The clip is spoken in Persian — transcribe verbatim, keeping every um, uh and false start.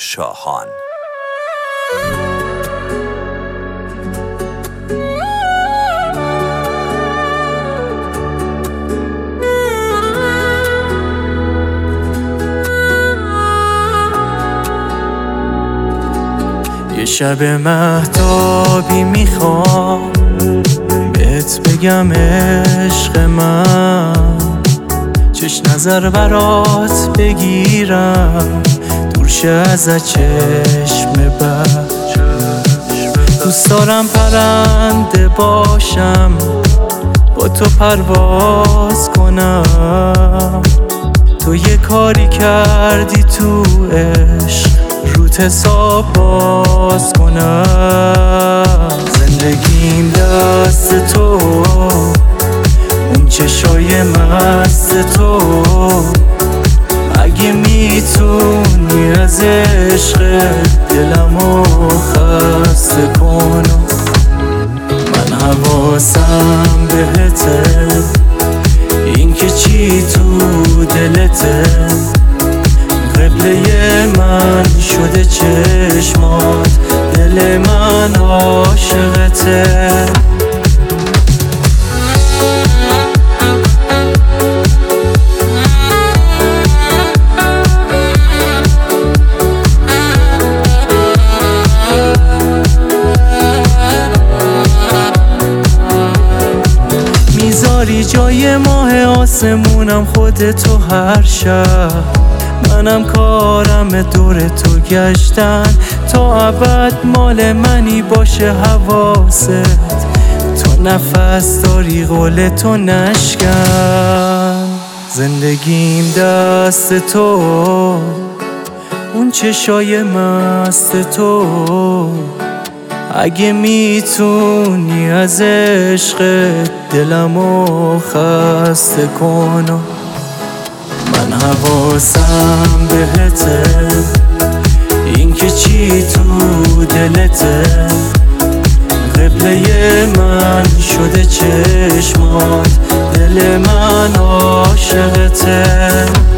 شاهان. یه شب مهتابی میخوام بهت بگم عشق من، چش نظر برات بگیرم دور شه از چشم بد. دوست دارم پرنده باشم با تو پرواز کنم، تو یه کاری کردی تو عشق روت حساب باز کنم. زندگیم دست تو، اون چشای مست تو، اگه میتونی از عشق دلمو خسته کن. من حواسم بهته، این که چی تو دلته، قبله من شده چشمات، دل من عاشقته. میذاری جای ماه آسمونم خودتو هر شب، منم کارم دور تو گشتن تا ابد مال منی باشه حواست. تو نفس داری قول تو نشکن، زندگیم دست تو، اون چشای مست تو، اگه میتونی از عشق دلمو خسته کن. من حواسم بهته، این که چی تو دلته، قبله من شده چشمات، دل من عاشقته.